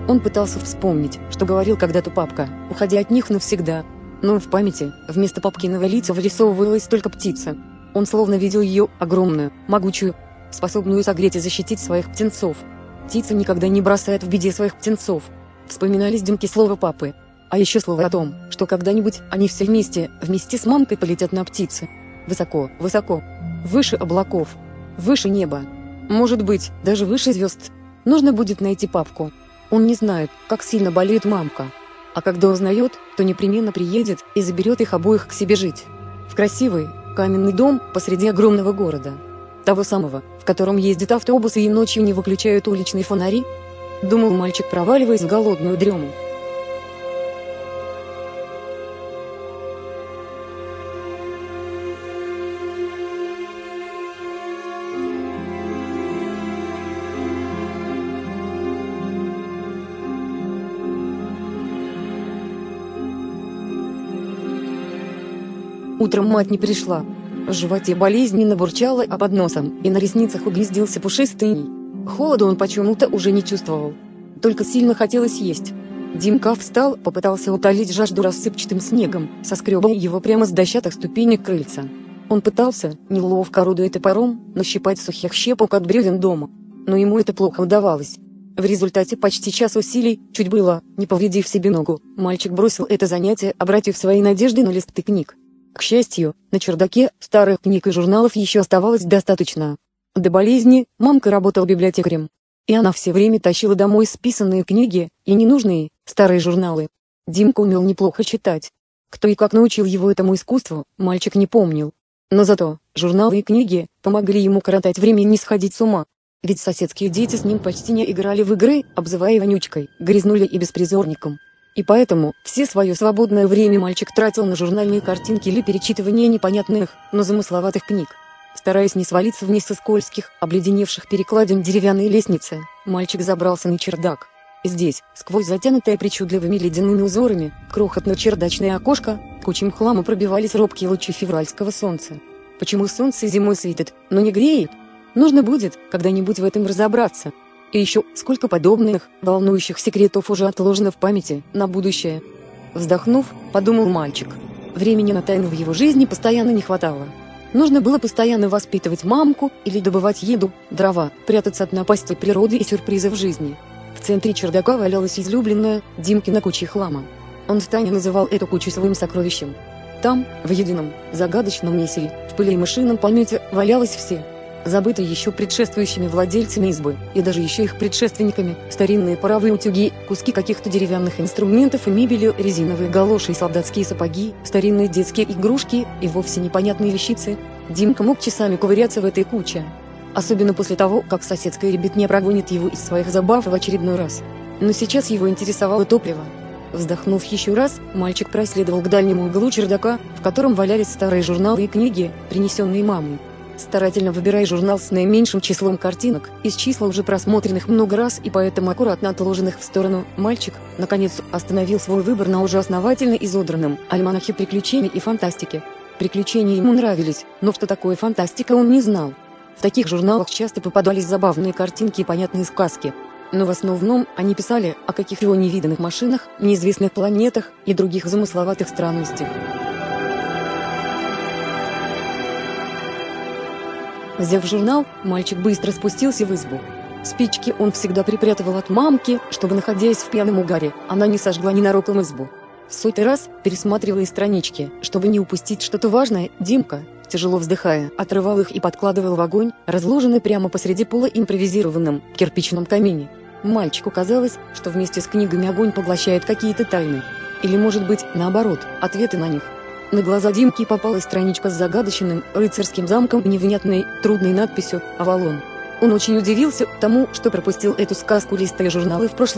Он пытался вспомнить, что говорил когда-то папка, уходя от них навсегда. Но в памяти, вместо папкиного лица вырисовывалась только птица. Он словно видел ее, огромную, могучую, способную согреть и защитить своих птенцов. Птица никогда не бросает в беде своих птенцов. Вспоминались Димке слова папы. А еще слово о том, что когда-нибудь они все вместе с мамкой полетят на птице. Высоко, высоко, выше облаков, выше неба. Может быть, даже выше звезд. Нужно будет найти папку. Он не знает, как сильно болеет мамка. А когда узнает, то непременно приедет и заберет их обоих к себе жить. В красивый, каменный дом посреди огромного города. Того самого, в котором ездят автобусы и ночью не выключают уличные фонари. Думал мальчик, проваливаясь в голодную дрему. Утром мать не пришла. В животе болезненно бурчало, а под носом и на ресницах угнездился пушистый иней. Холода он почему-то уже не чувствовал. Только сильно хотелось есть. Димка встал, попытался утолить жажду рассыпчатым снегом, соскребая его прямо с дощатых ступенек крыльца. Он пытался, неловко орудуя топором, нащипать сухих щепок от бревен дома. Но ему это плохо удавалось. В результате почти час усилий, чуть было, не повредив себе ногу, мальчик бросил это занятие, обратив свои надежды на листы книг. К счастью, на чердаке старых книг и журналов еще оставалось достаточно. До болезни мамка работала библиотекарем, и она все время тащила домой списанные книги и ненужные, старые журналы. Димка умел неплохо читать. Кто и как научил его этому искусству, мальчик не помнил. Но зато журналы и книги помогли ему коротать время и не сходить с ума. Ведь соседские дети с ним почти не играли в игры, обзывая вонючкой, грязнулей и беспризорником. И поэтому все свое свободное время мальчик тратил на журнальные картинки или перечитывание непонятных, но замысловатых книг. Стараясь не свалиться вниз со скользких, обледеневших перекладин деревянной лестницы, мальчик забрался на чердак. Здесь, сквозь затянутое причудливыми ледяными узорами, крохотное чердачное окошко, кучем хлама пробивались робкие лучи февральского солнца. Почему солнце зимой светит, но не греет? Нужно будет когда-нибудь в этом разобраться. И еще сколько подобных, волнующих секретов уже отложено в памяти на будущее. Вздохнув, подумал мальчик. Времени на тайну в его жизни постоянно не хватало. Нужно было постоянно воспитывать мамку или добывать еду, дрова, прятаться от напасти природы и сюрпризов жизни. В центре чердака валялась излюбленная Димкина куча хлама. Он втайне называл эту кучу своим сокровищем. Там, в едином, загадочном месиве, в пыли и мышином помете валялось все. Забытые еще предшествующими владельцами избы, и даже еще их предшественниками, старинные паровые утюги, куски каких-то деревянных инструментов и мебели, резиновые галоши и солдатские сапоги, старинные детские игрушки и вовсе непонятные вещицы. Димка мог часами ковыряться в этой куче. Особенно после того, как соседская ребятня прогонит его из своих забав в очередной раз. Но сейчас его интересовало топливо. Вздохнув еще раз, мальчик проследовал к дальнему углу чердака, в котором валялись старые журналы и книги, принесенные мамой. Старательно выбирая журнал с наименьшим числом картинок, из числа уже просмотренных много раз и поэтому аккуратно отложенных в сторону, мальчик, наконец, остановил свой выбор на уже основательно изодранном альманахе приключений и фантастики. Приключения ему нравились, но что такое фантастика он не знал. В таких журналах часто попадались забавные картинки и понятные сказки. Но в основном они писали о каких-либо невиданных машинах, неизвестных планетах и других замысловатых странностях. Взяв журнал, мальчик быстро спустился в избу. Спички он всегда припрятывал от мамки, чтобы, находясь в пьяном угаре, она не сожгла ненароком избу. В сотый раз, пересматривая странички, чтобы не упустить что-то важное, Димка, тяжело вздыхая, отрывал их и подкладывал в огонь, разложенный прямо посреди пола импровизированном кирпичном камине. Мальчику казалось, что вместе с книгами огонь поглощает какие-то тайны. Или, может быть, наоборот, ответы на них. На глаза Димки попалась страничка с загадочным рыцарским замком и невнятной, трудной надписью «Авалон». Он очень удивился тому, что пропустил эту сказку, листая журналы в прошлом.